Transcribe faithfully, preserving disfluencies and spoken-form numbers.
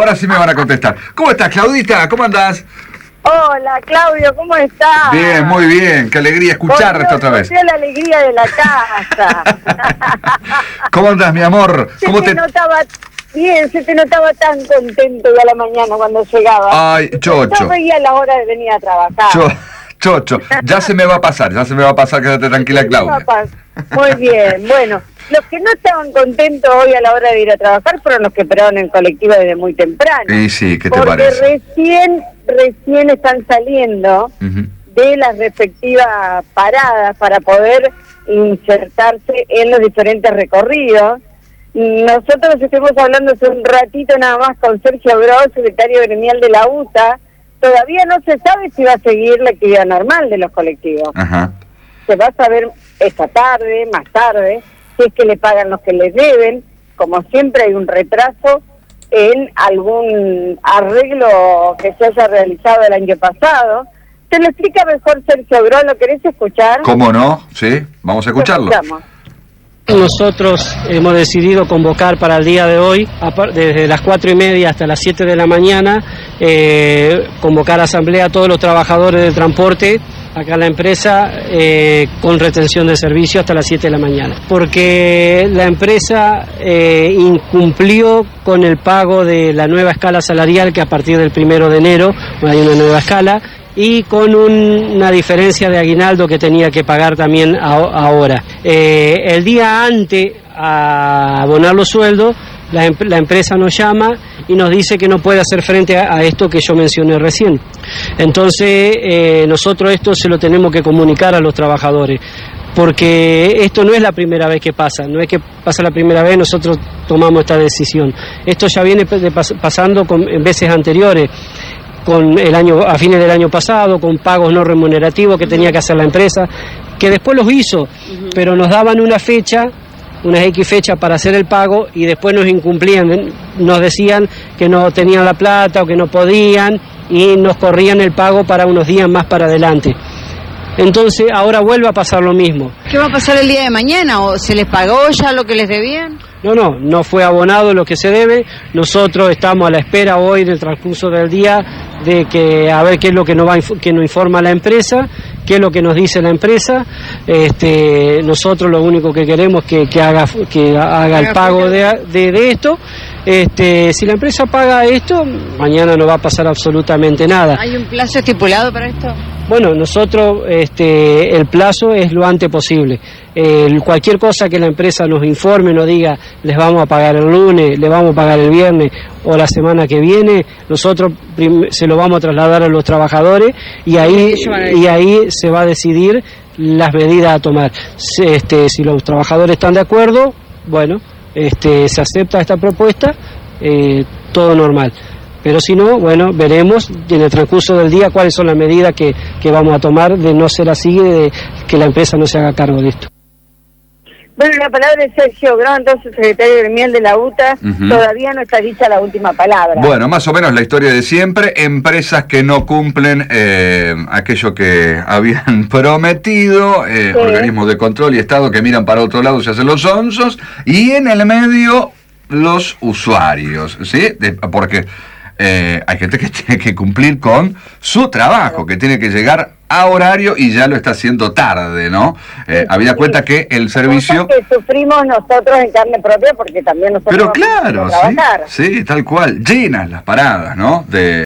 ahora sí me van a contestar. ¿Cómo estás, Claudita? ¿Cómo andás? Hola, Claudio, ¿cómo estás? Bien, muy bien. Qué alegría escucharte otra vez. La alegría de la casa. ¿Cómo andás, mi amor? Se ¿Cómo te, te notaba bien, se te notaba tan contento ya a la mañana cuando llegaba. Ay, chocho. Yo veía la hora de venir a trabajar. Cho, chocho, ya se me va a pasar, ya se me va a pasar, quédate tranquila, Claudia. Muy bien, bueno. Los que no estaban contentos hoy a la hora de ir a trabajar fueron los que esperaron en colectiva desde muy temprano. Y sí, ¿qué te porque parece? Porque recién, recién están saliendo uh-huh. de las respectivas paradas para poder insertarse en los diferentes recorridos. Nosotros estuvimos hablando hace un ratito nada más con Sergio Gross, secretario gremial de la U T A. Todavía no se sabe si va a seguir la actividad normal de los colectivos. Uh-huh. Se va a saber esta tarde, más tarde, si es que le pagan los que les deben. Como siempre hay un retraso en algún arreglo que se haya realizado el año pasado. Te lo explica mejor Sergio Gross, ¿lo querés escuchar? ¿Cómo no? Sí, vamos a escucharlo. Nosotros hemos decidido convocar para el día de hoy, desde las cuatro y media hasta las siete de la mañana, eh, convocar a asamblea a todos los trabajadores del transporte acá en la empresa eh, con retención de servicio hasta las siete de la mañana. Porque la empresa eh, incumplió con el pago de la nueva escala salarial que a partir del primero de enero hay una nueva escala, y con un, una diferencia de aguinaldo que tenía que pagar también a, ahora. Eh, el día antes a abonar los sueldos, la, la empresa nos llama y nos dice que no puede hacer frente a, a esto que yo mencioné recién. Entonces, eh, nosotros esto se lo tenemos que comunicar a los trabajadores, porque esto no es la primera vez que pasa, no es que pasa la primera vez, nosotros tomamos esta decisión. Esto ya viene de pas, pasando con, en veces anteriores, con el año a fines del año pasado, con pagos no remunerativos que tenía que hacer la empresa, que después los hizo, uh-huh. pero nos daban una fecha, unas X fechas para hacer el pago y después nos incumplían, nos decían que no tenían la plata o que no podían y nos corrían el pago para unos días más para adelante. Entonces ahora vuelve a pasar lo mismo. ¿Qué va a pasar el día de mañana? ¿O se les pagó ya lo que les debían? No, no, no fue abonado lo que se debe. Nosotros estamos a la espera hoy del transcurso del día de que a ver qué es lo que nos va que nos informa la empresa, qué es lo que nos dice la empresa. Este, nosotros lo único que queremos es que, que haga que haga el pago de, de, de esto. Este, si la empresa paga esto, mañana no va a pasar absolutamente nada. ¿Hay un plazo estipulado para esto? Bueno, nosotros este, el plazo es lo antes posible. Eh, cualquier cosa que la empresa nos informe, nos diga, les vamos a pagar el lunes, les vamos a pagar el viernes o la semana que viene, nosotros prim- se lo vamos a trasladar a los trabajadores y ahí, y ahí se va a decidir las medidas a tomar. Este, si los trabajadores están de acuerdo, bueno, este, se acepta esta propuesta, eh, todo normal. Pero si no, bueno, veremos en el transcurso del día cuáles son las medidas que, que vamos a tomar de no ser así, de que la empresa no se haga cargo de esto. Bueno, la palabra es Sergio Gross, entonces secretario gremial de la U T A, uh-huh. Todavía no está dicha la última palabra. Bueno, más o menos la historia de siempre, empresas que no cumplen eh, aquello que habían prometido, eh, sí. Organismos de control y Estado que miran para otro lado, se hacen los onzos, y en el medio los usuarios, ¿sí? De, porque... Eh, hay gente que tiene que cumplir con su trabajo, que tiene que llegar a horario y ya lo está haciendo tarde, ¿no? Eh, sí, habida sí. cuenta que el servicio... que sufrimos nosotros en carne propia porque también nosotros... Pero claro, sí, sí, tal cual, llenas las paradas, ¿no? De